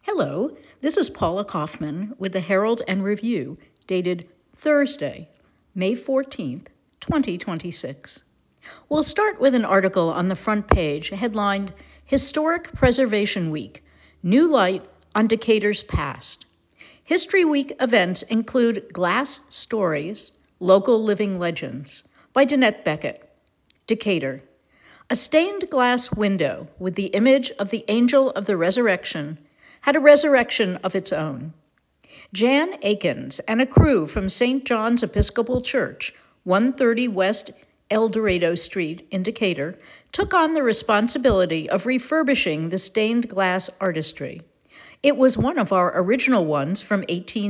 Hello, this is Paula Kaufman with the Herald and Review, dated Thursday, May 14th, 2026. We'll start with an article on the front page headlined Historic Preservation Week, New Light on Decatur's Past. History Week events include Glass Stories, Local Living Legends by Danette Beckett. Decatur. A stained glass window with the image of the Angel of the Resurrection had a resurrection of its own. Jan Akins and a crew from St. John's Episcopal Church, 130 West El Dorado Street in Decatur, took on the responsibility of refurbishing the stained glass artistry. It was one of our original ones from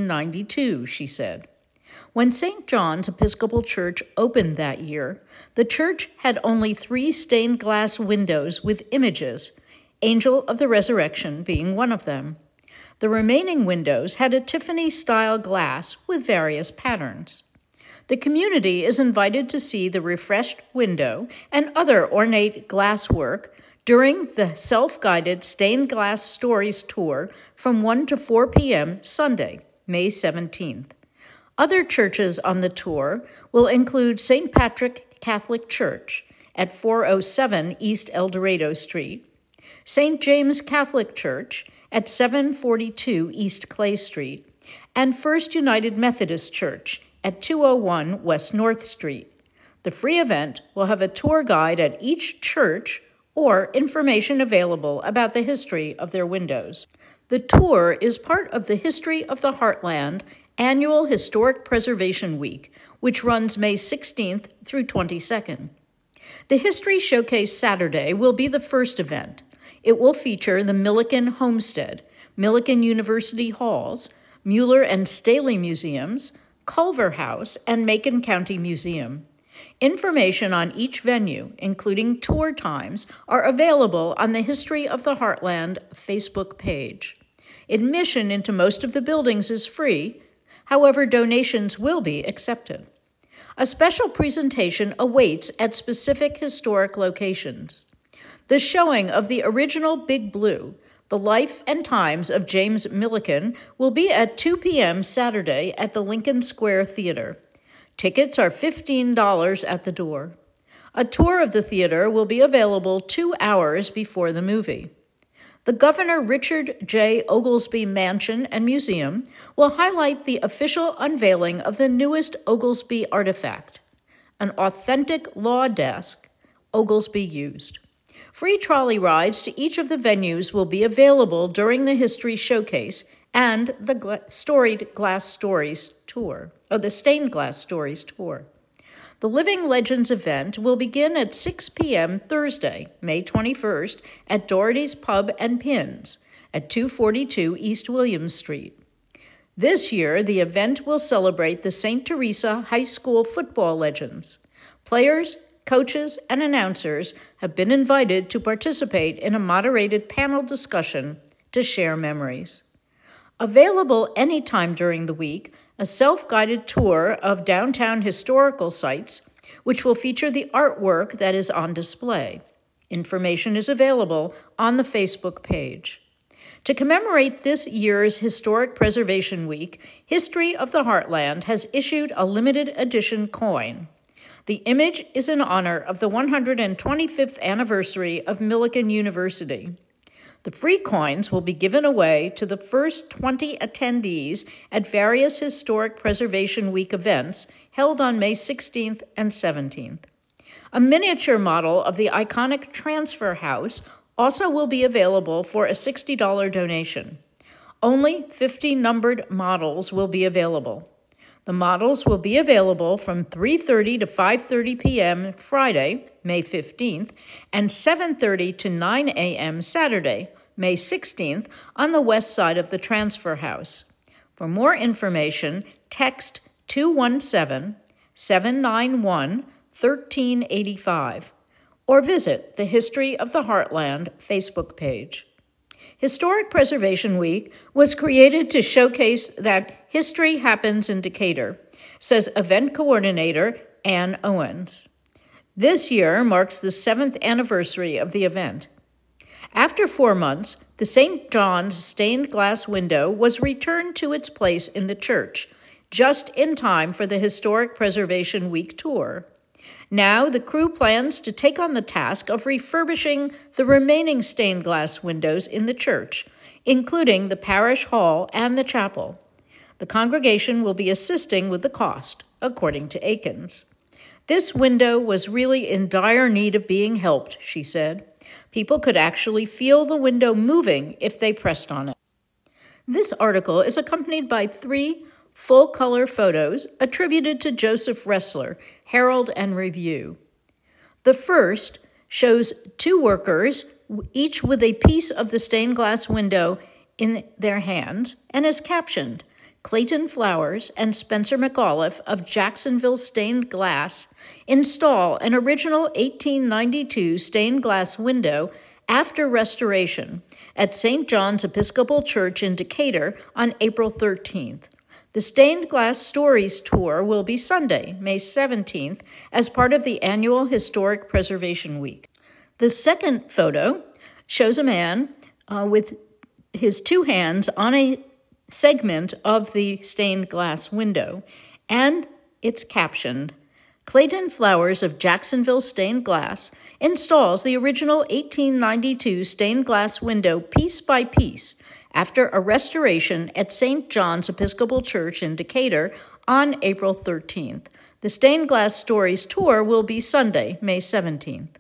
1892, she said. When St. John's Episcopal Church opened that year, the church had only 3 stained glass windows with images, Angel of the Resurrection being one of them. The remaining windows had a Tiffany-style glass with various patterns. The community is invited to see the refreshed window and other ornate glasswork during the self-guided Stained Glass Stories tour from 1 to 4 p.m. Sunday, May 17th. Other churches on the tour will include St. Patrick Catholic Church at 407 East El Dorado Street, St. James Catholic Church at 742 East Clay Street, and First United Methodist Church at 201 West North Street. The free event will have a tour guide at each church or information available about the history of their windows. The tour is part of the History of the Heartland Annual Historic Preservation Week, which runs May 16th through 22nd. The History Showcase Saturday will be the first event. It will feature the Milliken Homestead, Milliken University Halls, Mueller and Staley Museums, Culver House, and Macon County Museum. Information on each venue, including tour times, are available on the History of the Heartland Facebook page. Admission into most of the buildings is free. However, donations will be accepted. A special presentation awaits at specific historic locations. The showing of the original Big Blue, The Life and Times of James Milliken, will be at 2 p.m. Saturday at the Lincoln Square Theater. Tickets are $15 at the door. A tour of the theater will be available 2 hours before the movie. The Governor Richard J. Oglesby Mansion and Museum will highlight the official unveiling of the newest Oglesby artifact, an authentic law desk Oglesby used. Free trolley rides to each of the venues will be available during the History Showcase and the Stained Glass Stories tour. The Living Legends event will begin at 6 p.m. Thursday, May 21st, at Doherty's Pub and Pins at 242 East Williams Street. This year, the event will celebrate the St. Teresa High School football legends. Players, coaches, and announcers have been invited to participate in a moderated panel discussion to share memories. Available anytime during the week, a self-guided tour of downtown historical sites, which will feature the artwork that is on display. Information is available on the Facebook page. To commemorate this year's Historic Preservation Week, History of the Heartland has issued a limited edition coin. The image is in honor of the 125th anniversary of Milliken University. The free coins will be given away to the first 20 attendees at various Historic Preservation Week events held on May 16th and 17th. A miniature model of the iconic Transfer House also will be available for a $60 donation. Only 50 numbered models will be available. The models will be available from 3:30 to 5:30 p.m. Friday, May 15th, and 7:30 to 9 a.m. Saturday, May 16th, on the west side of the Transfer House. For more information, text 217-791-1385 or visit the History of the Heartland Facebook page. Historic Preservation Week was created to showcase that history happens in Decatur, says event coordinator Ann Owens. This year marks the 7th anniversary of the event. After 4 months, the St. John's stained glass window was returned to its place in the church, just in time for the Historic Preservation Week tour. Now, the crew plans to take on the task of refurbishing the remaining stained glass windows in the church, including the parish hall and the chapel. The congregation will be assisting with the cost, according to Akins. This window was really in dire need of being helped, she said. People could actually feel the window moving if they pressed on it. This article is accompanied by 3 full-color photos attributed to Joseph Ressler, Herald and Review. The first shows 2 workers, each with a piece of the stained glass window in their hands, and is captioned, Clayton Flowers and Spencer McAuliffe of Jacksonville Stained Glass install an original 1892 stained glass window after restoration at St. John's Episcopal Church in Decatur on April 13th. The Stained Glass Stories Tour will be Sunday, May 17th, as part of the annual Historic Preservation Week. The second photo shows a man with his 2 hands on a segment of the stained glass window, and it's captioned, Clayton Flowers of Jacksonville Stained Glass installs the original 1892 stained glass window piece by piece after a restoration at St. John's Episcopal Church in Decatur on April 13th. The Stained Glass Stories Tour will be Sunday, May 17th.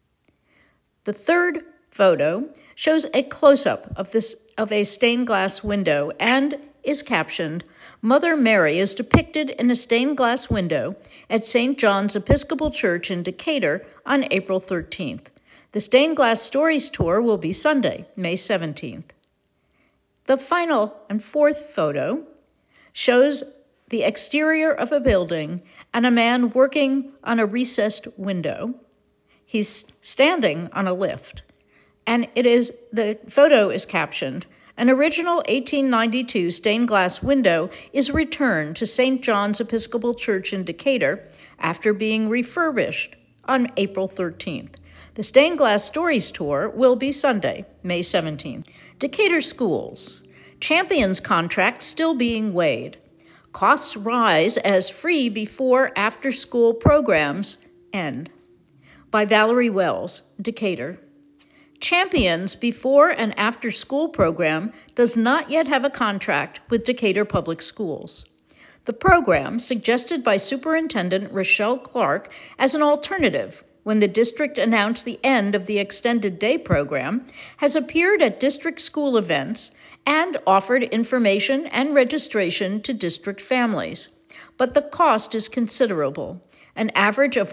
The third photo shows a close-up of a stained glass window and is captioned, Mother Mary is depicted in a stained glass window at St. John's Episcopal Church in Decatur on April 13th. The Stained Glass Stories Tour will be Sunday, May 17th. The final and fourth photo shows the exterior of a building and a man working on a recessed window. He's standing on a lift, and the photo is captioned, an original 1892 stained glass window is returned to St. John's Episcopal Church in Decatur after being refurbished on April 13th. The Stained Glass Stories Tour will be Sunday, May 17th. Decatur Schools. Champions contract still being weighed. Costs rise as free before after-school programs end. By Valerie Wells, Decatur. Champions before and after school program does not yet have a contract with Decatur Public Schools. The program, suggested by Superintendent Rochelle Clark as an alternative when the district announced the end of the extended day program, has appeared at district school events and offered information and registration to district families. But the cost is considerable, an average of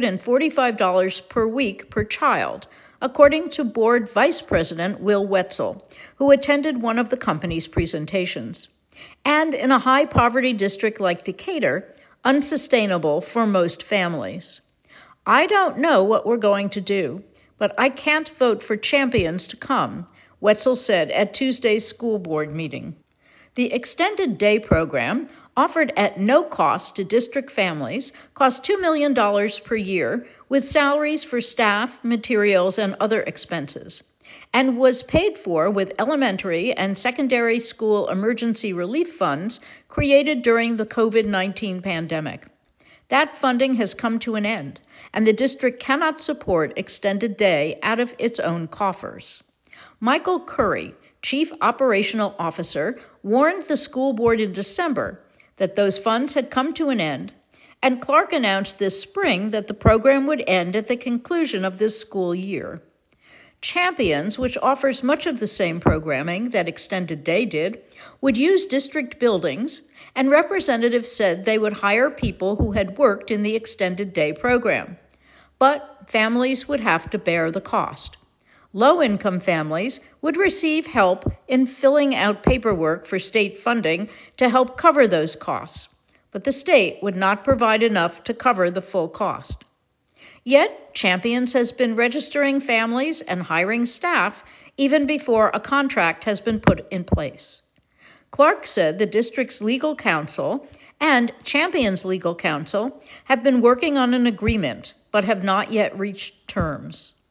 $145 per week per child, according to Board Vice President Will Wetzel, who attended one of the company's presentations. And in a high-poverty district like Decatur, unsustainable for most families. I don't know what we're going to do, but I can't vote for champions to come, Wetzel said at Tuesday's school board meeting. The extended day program, offered at no cost to district families, cost $2 million per year, with salaries for staff, materials, and other expenses, and was paid for with elementary and secondary school emergency relief funds created during the COVID-19 pandemic. That funding has come to an end, and the district cannot support extended day out of its own coffers. Michael Curry, Chief Operational Officer, warned the school board in December that those funds had come to an end, and Clark announced this spring that the program would end at the conclusion of this school year. Champions, which offers much of the same programming that Extended Day did, would use district buildings, and representatives said they would hire people who had worked in the Extended Day program. But families would have to bear the cost. Low-income families would receive help in filling out paperwork for state funding to help cover those costs, but the state would not provide enough to cover the full cost. Yet, Champions has been registering families and hiring staff even before a contract has been put in place. Clark said the district's legal counsel and Champions' legal counsel have been working on an agreement but have not yet reached terms.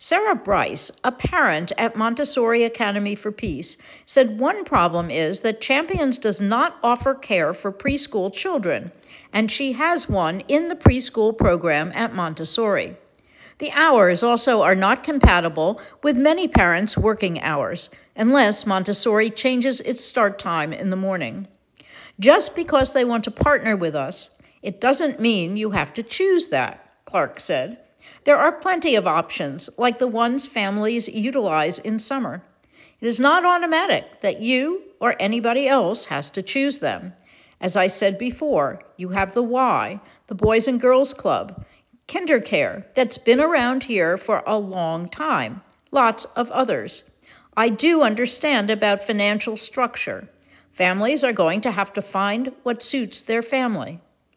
Sarah Bryce, a parent at Montessori Academy for Peace, said one problem is that Champions does not offer care for preschool children, and she has one in the preschool program at Montessori. The hours also are not compatible with many parents' working hours, unless Montessori changes its start time in the morning. Just because they want to partner with us, it doesn't mean you have to choose that, Clark said. There are plenty of options, like the ones families utilize in summer. It is not automatic that you or anybody else has to choose them. As I said before, you have the Y, the Boys and Girls Club, KinderCare, that's been around here for a long time, lots of others. I do understand about financial structure. Families are going to have to find what suits their family.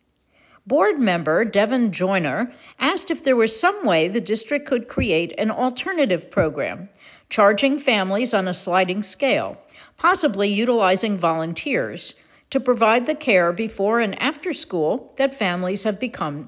Board member Devin Joyner asked if there was some way the district could create an alternative program, charging families on a sliding scale, possibly utilizing volunteers, to provide the care before and after school that families have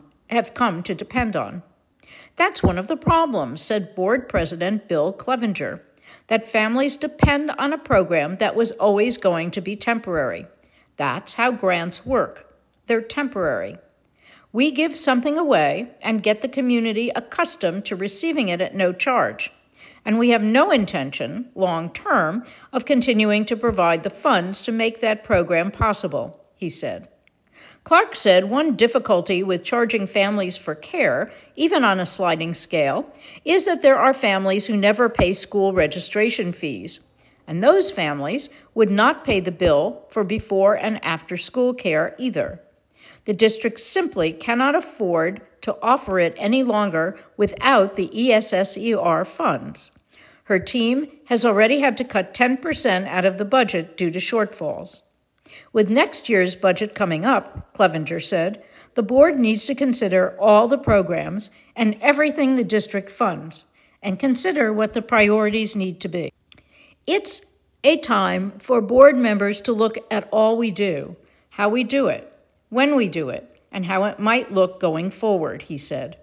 come to depend on. That's one of the problems, said Board President Bill Clevenger, that families depend on a program that was always going to be temporary. That's how grants work. They're temporary. We give something away and get the community accustomed to receiving it at no charge. And we have no intention, long-term, of continuing to provide the funds to make that program possible, he said. Clark said one difficulty with charging families for care, even on a sliding scale, is that there are families who never pay school registration fees, and those families would not pay the bill for before and after school care either. The district simply cannot afford to offer it any longer without the ESSER funds. Her team has already had to cut 10% out of the budget due to shortfalls. With next year's budget coming up, Clevenger said, the board needs to consider all the programs and everything the district funds and consider what the priorities need to be. It's a time for board members to look at all we do, how we do it, when we do it, and how it might look going forward, he said.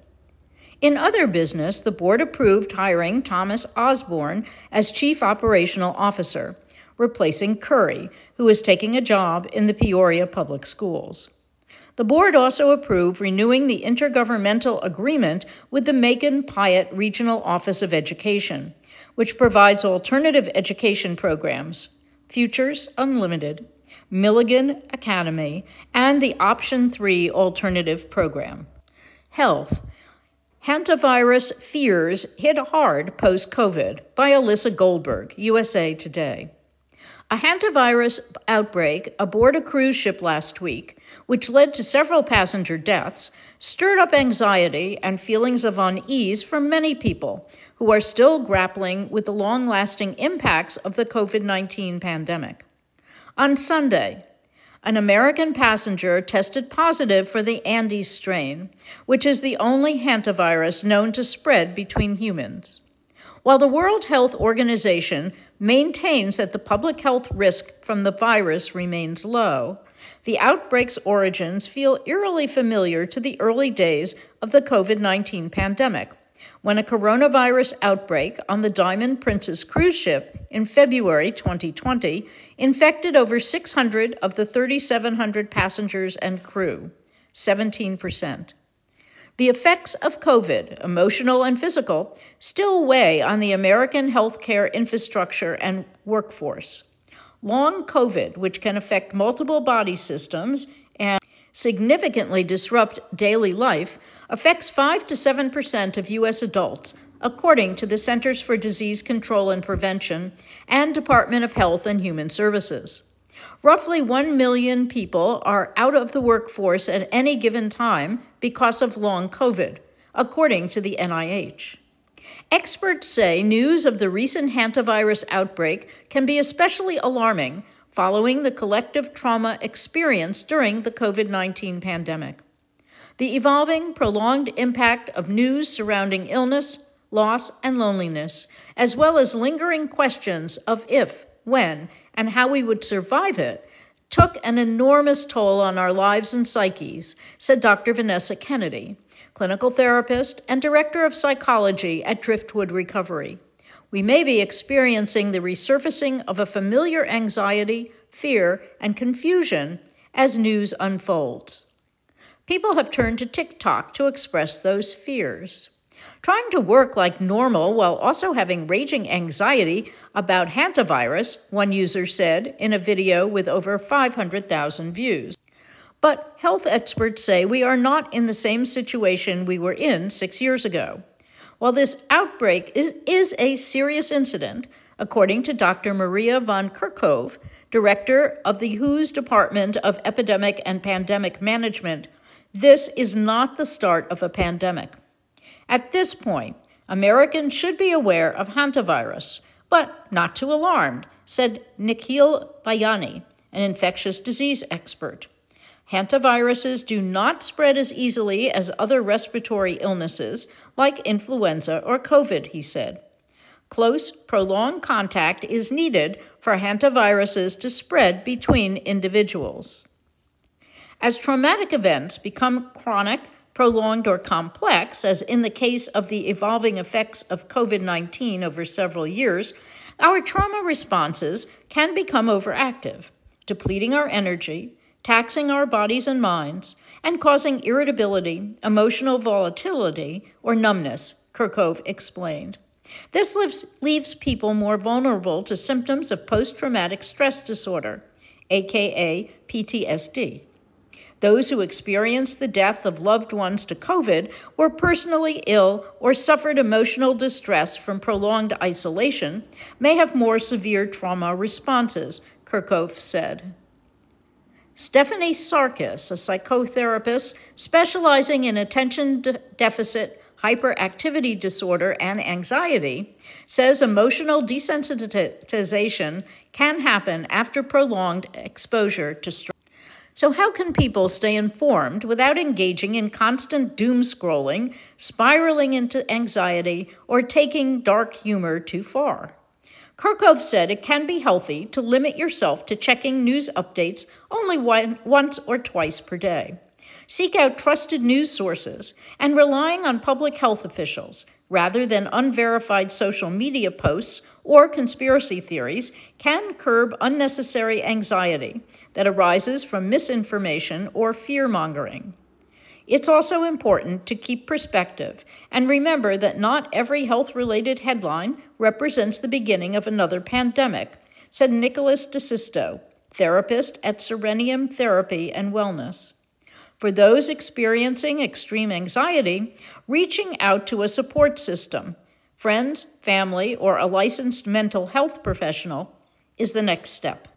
In other business, the board approved hiring Thomas Osborne as Chief Operational Officer, replacing Curry, who is taking a job in the Peoria Public Schools. The board also approved renewing the intergovernmental agreement with the Macon Piatt Regional Office of Education, which provides alternative education programs, Futures Unlimited, Milligan Academy, and the Option 3 Alternative Program. Health. Hantavirus fears hit hard post-COVID by Alyssa Goldberg, USA Today. A hantavirus outbreak aboard a cruise ship last week, which led to several passenger deaths, stirred up anxiety and feelings of unease for many people who are still grappling with the long-lasting impacts of the COVID-19 pandemic. On Sunday, an American passenger tested positive for the Andes strain, which is the only hantavirus known to spread between humans. While the World Health Organization maintains that the public health risk from the virus remains low, the outbreak's origins feel eerily familiar to the early days of the COVID-19 pandemic, when a coronavirus outbreak on the Diamond Princess cruise ship in February 2020 infected over 600 of the 3,700 passengers and crew, 17%. The effects of COVID, emotional and physical, still weigh on the American healthcare infrastructure and workforce. Long COVID, which can affect multiple body systems and significantly disrupt daily life, affects 5 to 7% of U.S. adults, according to the Centers for Disease Control and Prevention and Department of Health and Human Services. Roughly 1 million people are out of the workforce at any given time because of long COVID, according to the NIH. Experts say news of the recent hantavirus outbreak can be especially alarming following the collective trauma experienced during the COVID-19 pandemic. The evolving, prolonged impact of news surrounding illness, loss, and loneliness, as well as lingering questions of if, when, and how we would survive it, took an enormous toll on our lives and psyches, said Dr. Vanessa Kennedy, clinical therapist and director of psychology at Driftwood Recovery. We may be experiencing the resurfacing of a familiar anxiety, fear, and confusion as news unfolds. People have turned to TikTok to express those fears. Trying to work like normal while also having raging anxiety about hantavirus, one user said in a video with over 500,000 views. But health experts say we are not in the same situation we were in 6 years ago. While this outbreak is a serious incident, according to Dr. Maria van Kerkhove, director of the WHO's Department of Epidemic and Pandemic Management, this is not the start of a pandemic. At this point, Americans should be aware of hantavirus, but not too alarmed, said Nikhil Bayani, an infectious disease expert. Hantaviruses do not spread as easily as other respiratory illnesses like influenza or COVID, he said. Close, prolonged contact is needed for hantaviruses to spread between individuals. As traumatic events become chronic, prolonged, or complex, as in the case of the evolving effects of COVID-19 over several years, our trauma responses can become overactive, depleting our energy, taxing our bodies and minds, and causing irritability, emotional volatility, or numbness, Kerkhove explained. This leaves people more vulnerable to symptoms of post-traumatic stress disorder, aka PTSD. Those who experienced the death of loved ones to COVID were personally ill or suffered emotional distress from prolonged isolation may have more severe trauma responses, Kerkhove said. Stephanie Sarkis, a psychotherapist specializing in attention deficit hyperactivity disorder and anxiety, says emotional desensitization can happen after prolonged exposure to stress. So how can people stay informed without engaging in constant doom scrolling, spiraling into anxiety, or taking dark humor too far? Kerkhove said it can be healthy to limit yourself to checking news updates only once or twice per day. Seek out trusted news sources and relying on public health officials rather than unverified social media posts or conspiracy theories can curb unnecessary anxiety that arises from misinformation or fear-mongering. It's also important to keep perspective and remember that not every health-related headline represents the beginning of another pandemic, said Nicholas DeSisto, therapist at Serenium Therapy and Wellness. For those experiencing extreme anxiety, reaching out to a support system, friends, family, or a licensed mental health professional is the next step.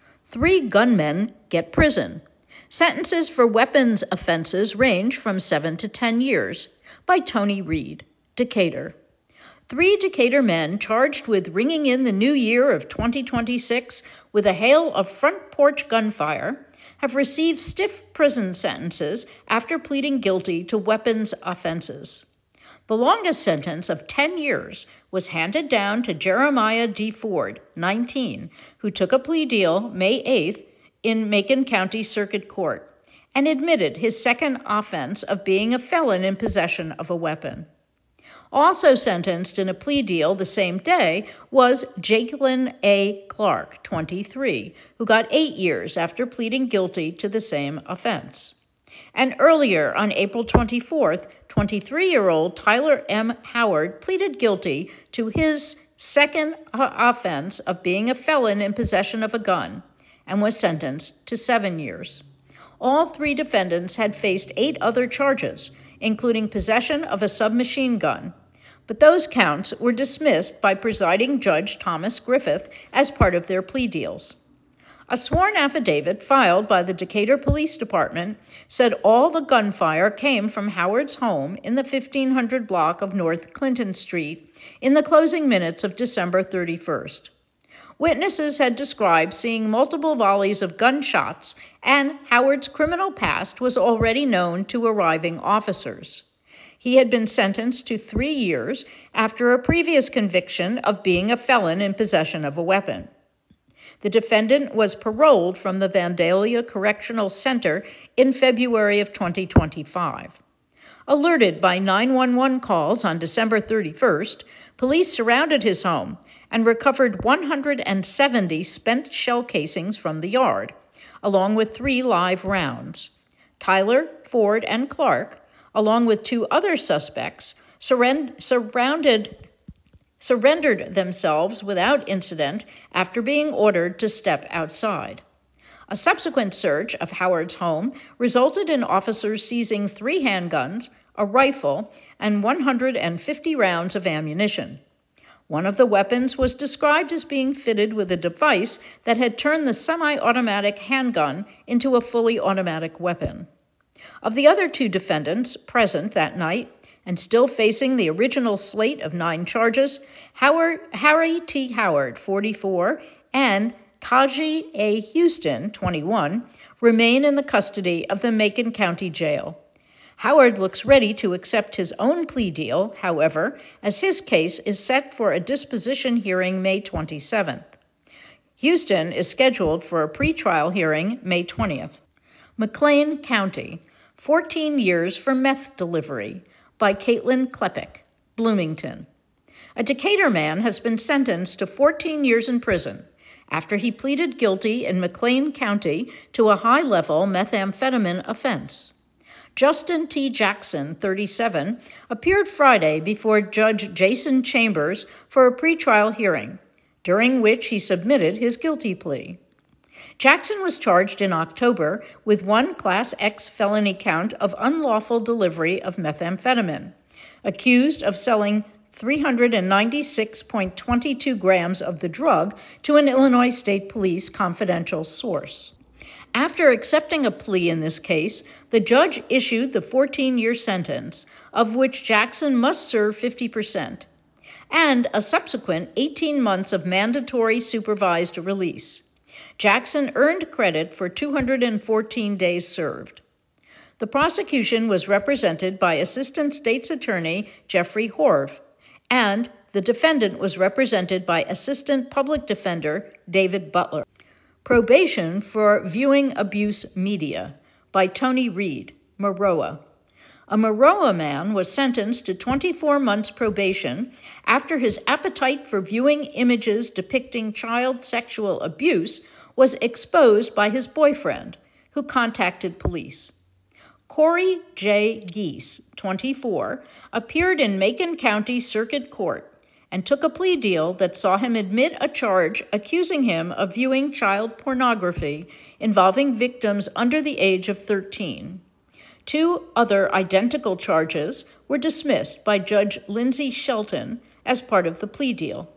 3 gunmen get prison. Sentences for weapons offenses range from 7 to 10 years, by Tony Reed, Decatur. 3 Decatur men charged with ringing in the new year of 2026 with a hail of front porch gunfire have received stiff prison sentences after pleading guilty to weapons offenses. The longest sentence of 10 years was handed down to Jeremiah D. Ford, 19, who took a plea deal May 8th in Macon County Circuit Court and admitted his second offense of being a felon in possession of a weapon. Also sentenced in a plea deal the same day was Jacqueline A. Clark, 23, who got 8 years after pleading guilty to the same offense. And earlier, on April 24th, 23-year-old Tyler M. Howard pleaded guilty to his second offense of being a felon in possession of a gun and was sentenced to 7 years. All 3 defendants had faced 8 other charges, including possession of a submachine gun, but those counts were dismissed by presiding Judge Thomas Griffith as part of their plea deals. A sworn affidavit filed by the Decatur Police Department said all the gunfire came from Howard's home in the 1500 block of North Clinton Street in the closing minutes of December 31st. Witnesses had described seeing multiple volleys of gunshots, and Howard's criminal past was already known to arriving officers. He had been sentenced to 3 years after a previous conviction of being a felon in possession of a weapon. The defendant was paroled from the Vandalia Correctional Center in February of 2025. Alerted by 911 calls on December 31st, police surrounded his home and recovered 170 spent shell casings from the yard, along with 3 live rounds. Tyler, Ford, and Clark, along with 2 other suspects, surrendered themselves without incident after being ordered to step outside. A subsequent search of Howard's home resulted in officers seizing 3 handguns, a rifle, and 150 rounds of ammunition. One of the weapons was described as being fitted with a device that had turned the semi-automatic handgun into a fully automatic weapon. Of the other 2 defendants present that night and still facing the original slate of 9 charges, Harry T. Howard, 44, and Taji A. Houston, 21, remain in the custody of the Macon County Jail. Howard looks ready to accept his own plea deal, however, as his case is set for a disposition hearing May 27th. Houston is scheduled for a pretrial hearing May 20th. McLean County, 14 years for meth delivery, by Caitlin Klepek, Bloomington. A Decatur man has been sentenced to 14 years in prison after he pleaded guilty in McLean County to a high-level methamphetamine offense. Justin T. Jackson, 37, appeared Friday before Judge Jason Chambers for a pretrial hearing, during which he submitted his guilty plea. Jackson was charged in October with 1 Class X felony count of unlawful delivery of methamphetamine, accused of selling 396.22 grams of the drug to an Illinois State Police confidential source. After accepting a plea in this case, the judge issued the 14-year sentence, of which Jackson must serve 50%, and a subsequent 18 months of mandatory supervised release. Jackson earned credit for 214 days served. The prosecution was represented by Assistant State's Attorney Jeffrey Horv, and the defendant was represented by Assistant Public Defender David Butler. Probation for Viewing Abuse Media, by Tony Reed, Maroa. A Maroa man was sentenced to 24 months probation after his appetite for viewing images depicting child sexual abuse was exposed by his boyfriend, who contacted police. Corey J. Geese, 24, appeared in Macon County Circuit Court and took a plea deal that saw him admit a charge accusing him of viewing child pornography involving victims under the age of 13. 2 other identical charges were dismissed by Judge Lindsay Shelton as part of the plea deal.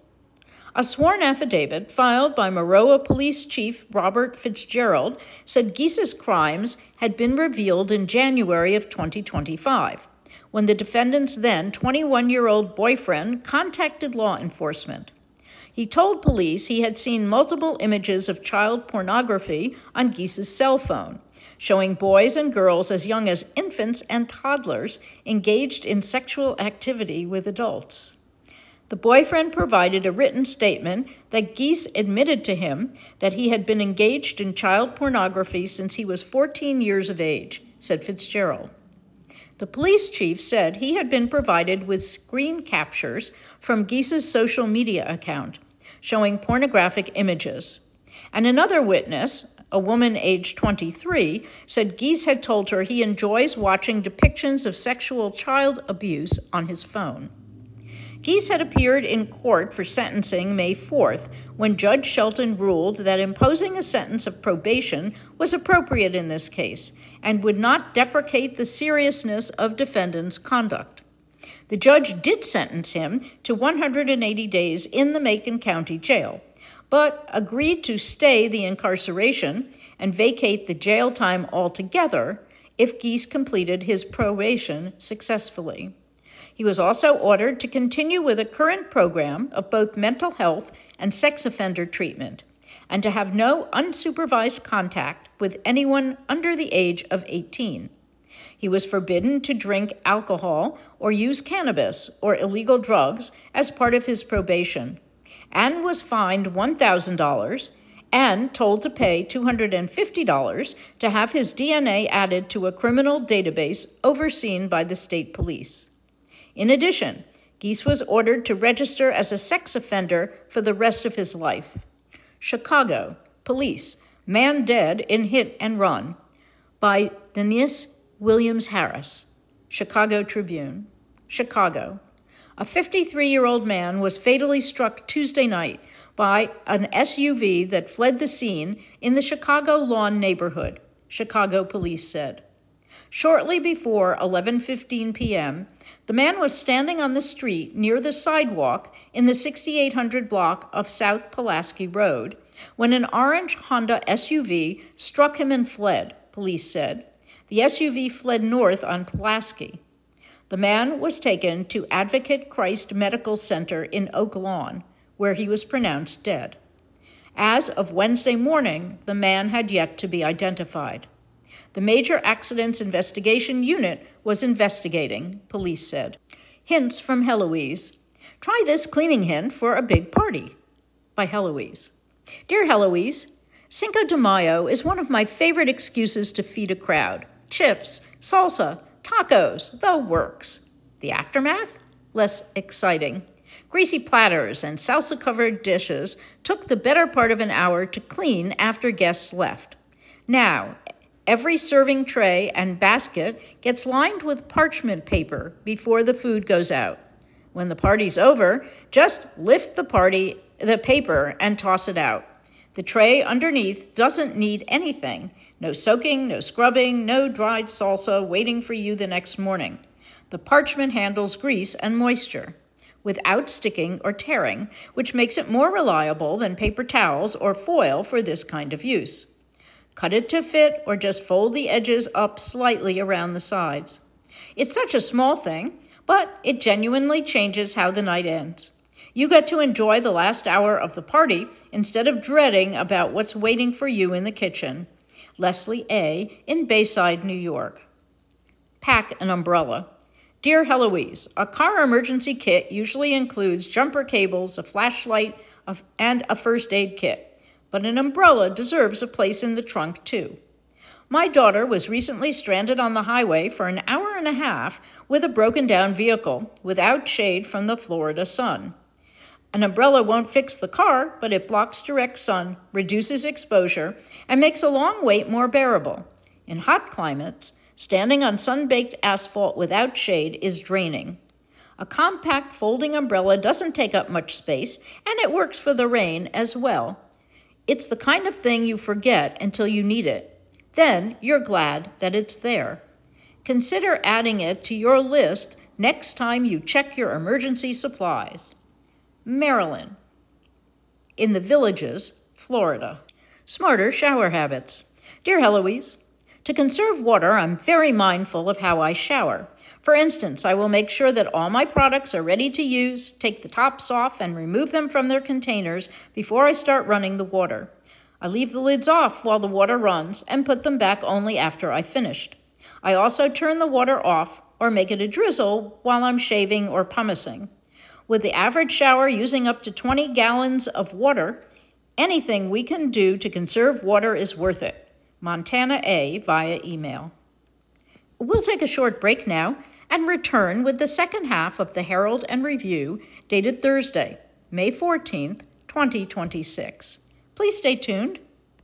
A sworn affidavit filed by Maroa Police Chief Robert Fitzgerald said Geese's crimes had been revealed in January of 2025, when the defendant's then 21-year-old boyfriend contacted law enforcement. He told police he had seen multiple images of child pornography on Geese's cell phone, showing boys and girls as young as infants and toddlers engaged in sexual activity with adults. The boyfriend provided a written statement that Geese admitted to him that he had been engaged in child pornography since he was 14 years of age, said Fitzgerald. The police chief said he had been provided with screen captures from Geese's social media account, showing pornographic images. And another witness, a woman aged 23, said Geese had told her he enjoys watching depictions of sexual child abuse on his phone. Geese had appeared in court for sentencing May 4th, when Judge Shelton ruled that imposing a sentence of probation was appropriate in this case and would not deprecate the seriousness of defendant's conduct. The judge did sentence him to 180 days in the Macon County Jail, but agreed to stay the incarceration and vacate the jail time altogether if Geese completed his probation successfully. He was also ordered to continue with a current program of both mental health and sex offender treatment, and to have no unsupervised contact with anyone under the age of 18. He was forbidden to drink alcohol or use cannabis or illegal drugs as part of his probation, and was fined $1,000 and told to pay $250 to have his DNA added to a criminal database overseen by the state police. In addition, Gies was ordered to register as a sex offender for the rest of his life. Chicago, police, man dead in hit and run, by Denise Williams Harris. Chicago Tribune. Chicago. A 53-year-old man was fatally struck Tuesday night by an SUV that fled the scene in the Chicago Lawn neighborhood, Chicago police said. Shortly before 11:15 p.m., the man was standing on the street near the sidewalk in the 6800 block of South Pulaski Road when an orange Honda SUV struck him and fled, police said. The SUV fled north on Pulaski. The man was taken to Advocate Christ Medical Center in Oak Lawn, where he was pronounced dead. As of Wednesday morning, the man had yet to be identified. The Major Accidents Investigation Unit was investigating, police said. Hints from Heloise. Try this cleaning hint for a big party. By Heloise. Dear Heloise, Cinco de Mayo is one of my favorite excuses to feed a crowd. Chips, salsa, tacos, the works. The aftermath? Less exciting. Greasy platters and salsa-covered dishes took the better part of an hour to clean after guests left. Now, every serving tray and basket gets lined with parchment paper before the food goes out. When the party's over, just lift the paper and toss it out. The tray underneath doesn't need anything. No soaking, no scrubbing, no dried salsa waiting for you the next morning. The parchment handles grease and moisture without sticking or tearing, which makes it more reliable than paper towels or foil for this kind of use. Cut it to fit or just fold the edges up slightly around the sides. It's such a small thing, but it genuinely changes how the night ends. You get to enjoy the last hour of the party instead of dreading about what's waiting for you in the kitchen. Leslie A. in Bayside, New York. Pack an umbrella. Dear Heloise, a car emergency kit usually includes jumper cables, a flashlight, and a first aid kit. But an umbrella deserves a place in the trunk, too. My daughter was recently stranded on the highway for an hour and a half with a broken-down vehicle without shade from the Florida sun. An umbrella won't fix the car, but it blocks direct sun, reduces exposure, and makes a long wait more bearable. In hot climates, standing on sun-baked asphalt without shade is draining. A compact folding umbrella doesn't take up much space, and it works for the rain as well. It's the kind of thing you forget until you need it. Then you're glad that it's there. Consider adding it to your list next time you check your emergency supplies. Maryland. In the Villages, Florida. Smarter shower habits. Dear Heloise, to conserve water, I'm very mindful of how I shower. For instance, I will make sure that all my products are ready to use, take the tops off, and remove them from their containers before I start running the water. I leave the lids off while the water runs and put them back only after I've finished. I also turn the water off or make it a drizzle while I'm shaving or pumicing. With the average shower using up to 20 gallons of water, anything we can do to conserve water is worth it. Montana A. via email. We'll take a short break now and return with the second half of the Herald and Review dated Thursday, May 14th, 2026. Please stay tuned.